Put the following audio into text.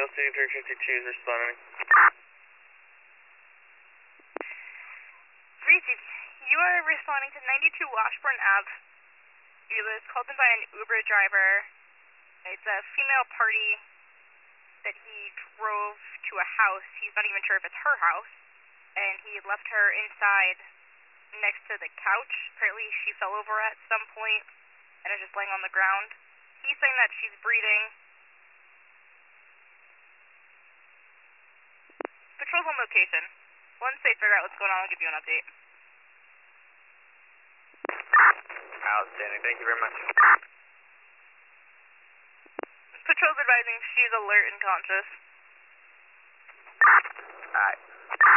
City 352 is responding. Reese, you are responding to 92 Washburn Ave. It was called in by an Uber driver. It's a female party that he drove to a house. He's not even sure if it's her house. And he left her inside next to the couch. Apparently she fell over at some point and is just laying on the ground. He's saying that she's breathing. Patrol's on location. Once they figure out what's going on, I'll give you an update. Outstanding. Thank you very much. Patrol's advising she's alert and conscious. Alright.